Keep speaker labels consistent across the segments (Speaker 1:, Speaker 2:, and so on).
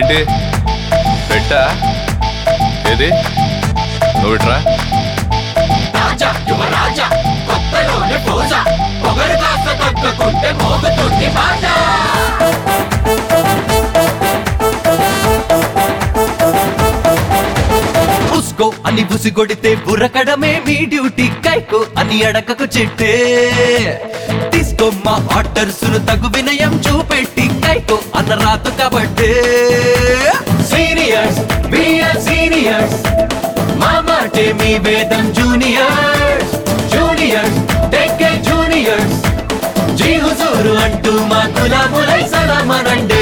Speaker 1: ఏంటి పెట్టా ఏది నువ్వు ఇట్రా
Speaker 2: రాజా యువరాజా కొత్తలోనే పోజా పొగరు కాస్త తగ్గకుంటే మోగుతుంది మాట
Speaker 3: ఉస్కో అని బుసిగొడితే బుర్రకడమే మీ డ్యూటీ కైకో అని అడకకు చెట్టే తీసుకోమ్మా ఆర్డర్స్ ను తగు వినయం చూపెట్టి కైకో అన్న రాదు కాబట్టే
Speaker 2: సీనియర్స్ బిఆర్ సీనియర్స్ మా మాటే మీ వేదం జూనియర్స్ జూనియర్స్ టెక్కే జూనియర్స్ జీ హుజూరు అంటూ మా గులాములై సలామనండి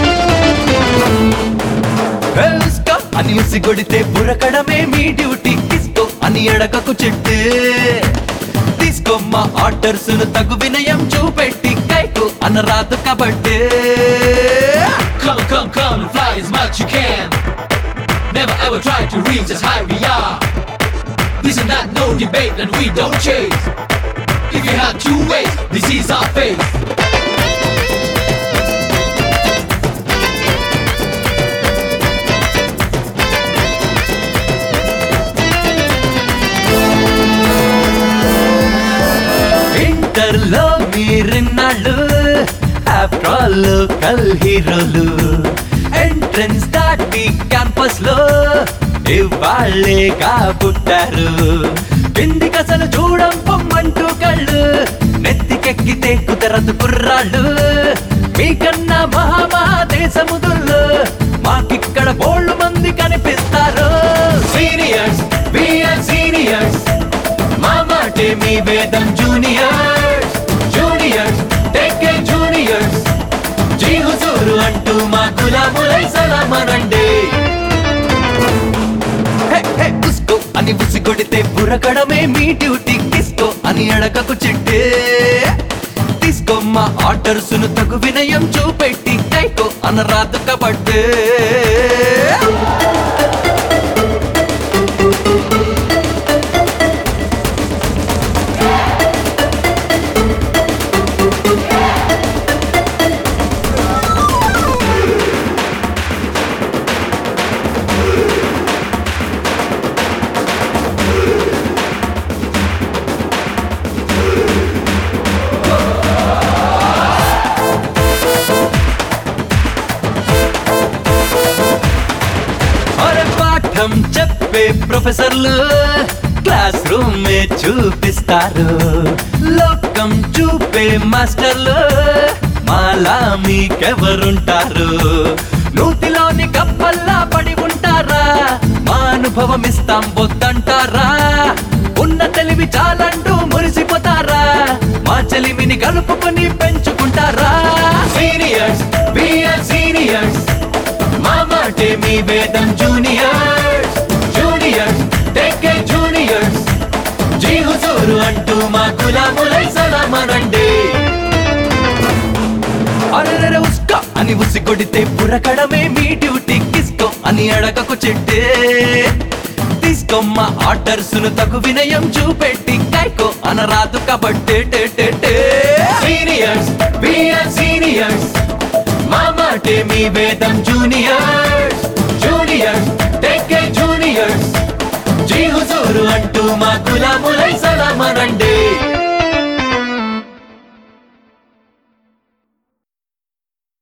Speaker 3: ఉస్కో అని ఉసిగొడితే బుర్రకడమే మీ డ్యూటీ తీసుకో అని అడకకు చెట్టే తీసుకోమ్మా ఆర్డర్స్ ను తగు వినయం చూపెట్టి కైకో అన్న రాదు కాబట్టే
Speaker 2: Come and fly as much you can. Never ever try to reach as high we are. This is not no debate and we don't chase. If you have two ways, this is our fate.
Speaker 3: ఇంటర్లో మీరిన్నాళ్ళు after all local హీరోలు entrance దాటి campus లో ఇవాళ్ళేగా పుట్టారు కిందికి అసలు చూడం పొమ్మంటూ కళ్ళు నెత్తికెక్కితే కుదరదు కుర్రాళ్ళు మీకన్నా మహామహాదేశముదుల్లో మాకిక్కడ బోళ్ళు మంది కనిపిస్తారు
Speaker 2: Seniors, we are seniors. మా మాటే మీ వేదం జూనియర్స్ జూనియర్స్ టెక్కే జూనియర్స్ జీ హుజూరు అంటూ మా గులాములై సలామనండి
Speaker 3: హే హే ఉస్కో అని ఉసిగొడితే బుర్రకడమే మీ డ్యూటీ తీసుకో అని అడగకు చెట్టే తీసుకోమ్మా ఆర్డర్స్ ను తగు వినయం చూపెట్టి కైకో అనరాదు కాబట్టే పాఠం చెప్పే ప్రొఫెసర్లు క్లాస్ రూమ్ చూపిస్తారు లోకం చూపే మాస్టర్లు మాలా మీకెవరుంటారు నూతిలోని కప్పల్లా పడి ఉంటారా మా అనుభవం ఇస్తాం వద్దంటారా ఉన్న తెలివి చాలంటూ మురిసిపోతారా మా చెలిమిని కలుపుకొని పెంచుకుంటారా
Speaker 2: సీనియర్స్ we are seniors. మా మాటే మీ వేదం జూనియర్స్ జూనియర్స్ టెక్కే జూనియర్స్ జీ హుజూరు అంటూ మా గులాములై సలామనండి
Speaker 3: అరెరెరె ఉస్కో అని ఉసిగొడితే బుర్రకడమే మీ డ్యూటీ కిస్కో అని అడగకు చెట్టే తీసుకోమ్మా ఆర్డర్స్ ను తగు వినయం చూపెట్టి కైకో అనరాదు కాబట్టే
Speaker 2: సీనియర్స్ we are seniors. మా మాటే మీ వేదం జూనియర్స్ జూనియర్స్ టెక్కే జూనియర్స్ జీ హుజూరు అంటూ మా గులాములై సలామనండి